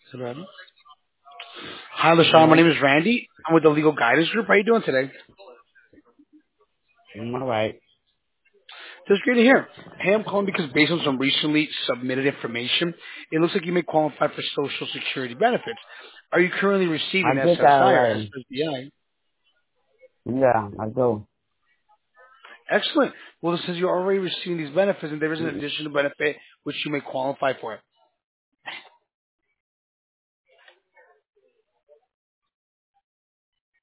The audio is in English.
Is it Randy? Hi, LaShawn. My Hello. name is Randy. I'm with the Legal Guidance Group. How are you doing today? All right. Just great to hear. Hey, I'm calling because based on some recently submitted information, it looks like you may qualify for Social Security benefits. Are you currently I receiving did that SSI or already. SSDI? Yeah, I do. Excellent. Well, it says you're already receiving these benefits, and there is an additional benefit which you may qualify for.